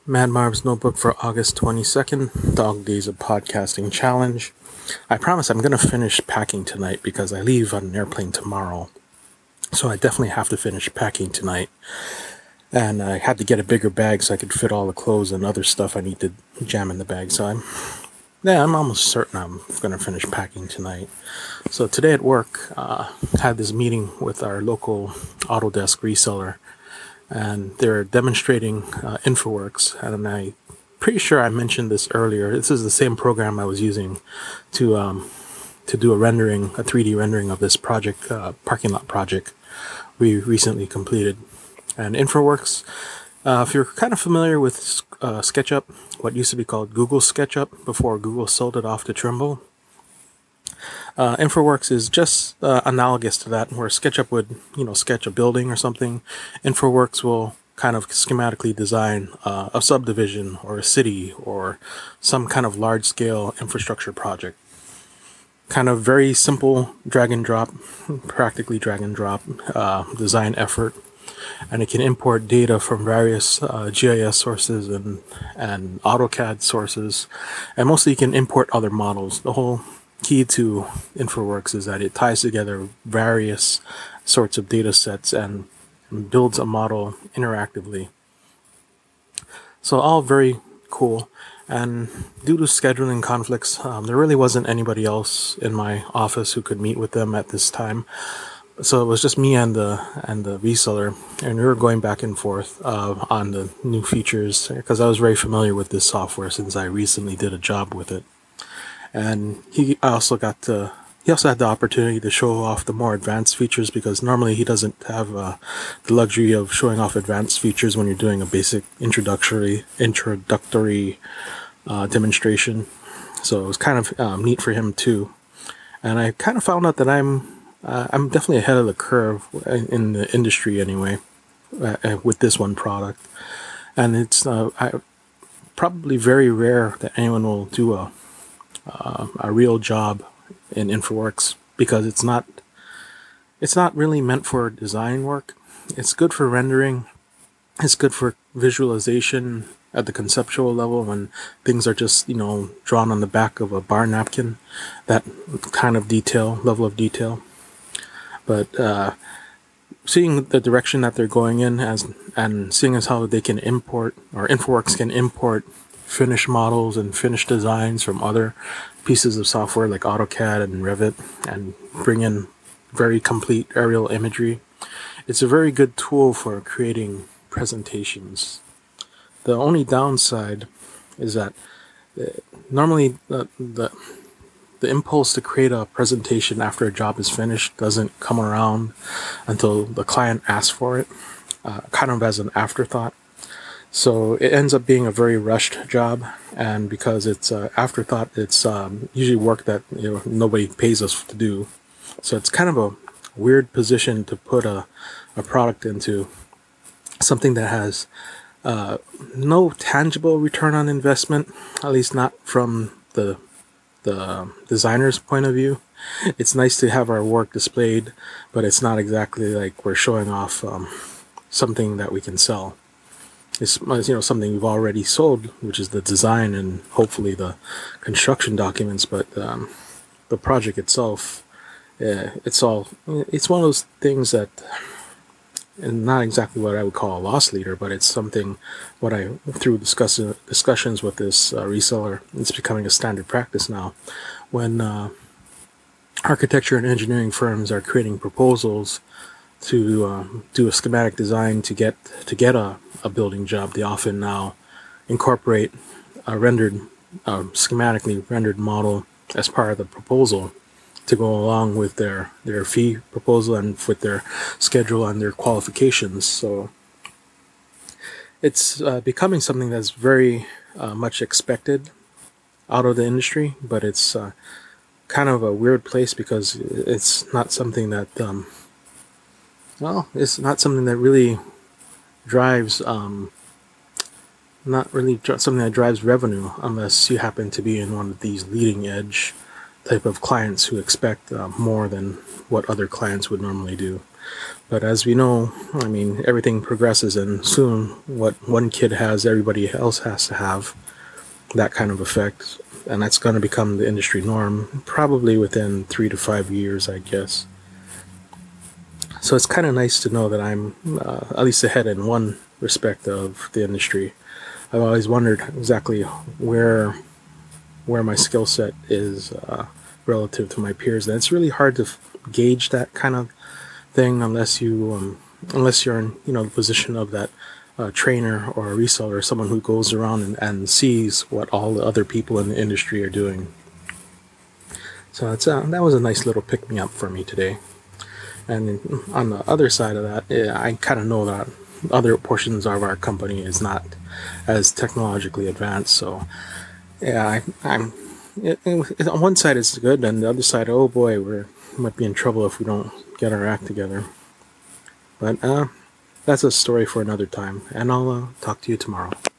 Mad Marv's Notebook for August 22nd, Dog Days of Podcasting Challenge. I promise I'm going to finish packing tonight because I leave on an airplane tomorrow. So I definitely have to finish packing tonight. And I had to get a bigger bag so I could fit all the clothes and other stuff I need to jam in the bag. So I'm almost certain I'm going to finish packing tonight. So today at work, had this meeting with our local Autodesk reseller. And they're demonstrating InfraWorks, and I'm pretty sure I mentioned this earlier. This is the same program I was using to do a 3D rendering of this project, parking lot project we recently completed. And InfraWorks, if you're kind of familiar with SketchUp, what used to be called Google SketchUp before Google sold it off to Trimble, InfraWorks is just analogous to that, where SketchUp would, sketch a building or something. InfraWorks will kind of schematically design a subdivision or a city or some kind of large-scale infrastructure project. Kind of very simple drag and drop, practically drag and drop design effort. And it can import data from various GIS sources and AutoCAD sources. And mostly you can import other models. The whole key to InfraWorks is that it ties together various sorts of data sets and builds a model interactively. So all very cool. And due to scheduling conflicts, there really wasn't anybody else in my office who could meet with them at this time. So it was just me and the reseller, and we were going back and forth on the new features because I was very familiar with this software since I recently did a job with it. And he also had the opportunity to show off the more advanced features, because normally he doesn't have the luxury of showing off advanced features when you're doing a basic introductory demonstration. So it was kind of neat for him too. And I kind of found out that I'm definitely ahead of the curve in the industry anyway with this one product. And it's probably very rare that anyone will do a real job in InfraWorks, because it's not really meant for design work. It's good for rendering. It's good for visualization at the conceptual level when things are just, drawn on the back of a bar napkin, that kind of level of detail. But seeing the direction that they're going in and seeing as how they can import, or InfraWorks can import finished models and finished designs from other pieces of software like AutoCAD and Revit and bring in very complete aerial imagery. It's a very good tool for creating presentations. The only downside is that normally the impulse to create a presentation after a job is finished doesn't come around until the client asks for it, kind of as an afterthought. So it ends up being a very rushed job, and because it's afterthought, it's usually work that nobody pays us to do. So it's kind of a weird position to put a product into, something that has no tangible return on investment, at least not from the designer's point of view. It's nice to have our work displayed, but it's not exactly like we're showing off something that we can sell. It's something we've already sold, which is the design and hopefully the construction documents. But the project itself, it's one of those things that, and not exactly what I would call a loss leader, but it's something through discussions with this reseller, it's becoming a standard practice now. When architecture and engineering firms are creating proposals to do a schematic design to get a building job, they often now incorporate a schematically rendered model as part of the proposal to go along with their fee proposal and with their schedule and their qualifications. So it's becoming something that's very much expected out of the industry, but it's kind of a weird place because it's not something that it's not something that really drives something that drives revenue, unless you happen to be in one of these leading edge type of clients who expect more than what other clients would normally do. But as we know, I mean, everything progresses, and soon what one kid has, everybody else has to have that kind of effect. And that's going to become the industry norm, probably within 3 to 5 years, I guess. So it's kind of nice to know that I'm at least ahead in one respect of the industry. I've always wondered exactly where my skill set is relative to my peers, and it's really hard to gauge that kind of thing unless you're in the position of that trainer or a reseller, or someone who goes around and sees what all the other people in the industry are doing. So that was a nice little pick me up for me today. And on the other side of that, I kind of know that other portions of our company is not as technologically advanced. So yeah, I'm on one side it's good, and the other side, oh boy, we might be in trouble if we don't get our act together. But that's a story for another time, and I'll talk to you tomorrow.